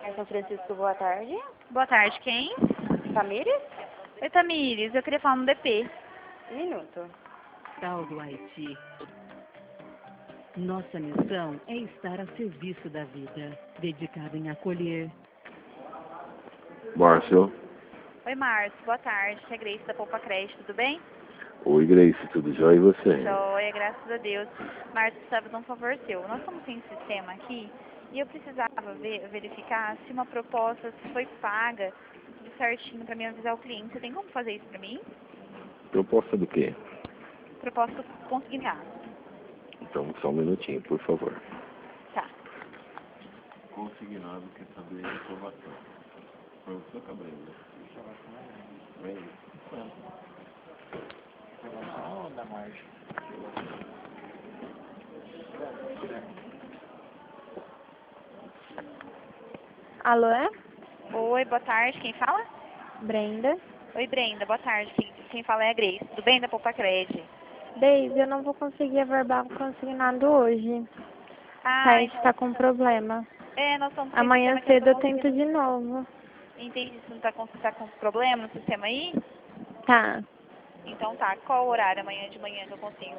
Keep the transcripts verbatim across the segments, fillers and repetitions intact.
São Francisco, boa tarde. Boa tarde, quem? Tamires? Oi, Tamires, eu queria falar no D P. Um minuto. Tal do Haiti. Nossa missão é estar a serviço da vida, dedicada em acolher. Márcio. Oi, Márcio, boa tarde. É Grace da Poupa Crédito, tudo bem? Oi, Grace, tudo jóia e você? Joia, graças a Deus. Márcio, precisava de um favor seu. Nós estamos sem sistema aqui e eu precisava ver, verificar se uma proposta foi paga tudo certinho para me avisar o cliente. Você tem como fazer isso para mim? Proposta do quê? Proposta consignada. Então, só um minutinho, por favor. Tá. Consignado quer saber a informação. Professor Cabreiro. Informação da margem. Alô, é? Oi, boa tarde. Quem fala? Brenda. Oi, Brenda, boa tarde. Quem, quem fala é a Grace. Tudo bem da Poupa Crédito? Deise, eu não vou conseguir averbar o consignado hoje. Ah, O site está com problema. é, nós estamos sem Amanhã sistema que eu cedo eu tô tento conseguindo. de novo. Entendi, você não tá com, tá com problema no sistema aí? Tá. Então tá, qual o horário amanhã de manhã que eu consigo?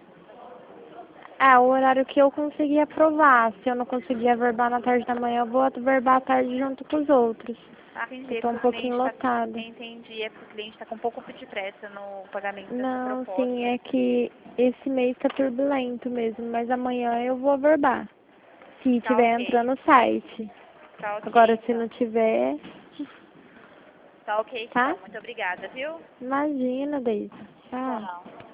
É, o horário que eu conseguir aprovar. Se eu não conseguir averbar na tarde da manhã, eu vou averbar à tarde junto com os outros. Ah, entendi. Eu tô um porque o pouquinho cliente tá, lotada. entendi, é porque o cliente tá com um pouco de pressa no pagamento dessa Não, proposta. sim, é que esse mês tá turbulento mesmo, mas amanhã eu vou averbar. Se Tá tiver ok. entrando no site. Tá ok. Agora, se então. não tiver, Tá ok, tá? então. Muito obrigada, viu? Imagina, Deise. Tchau. Tchau.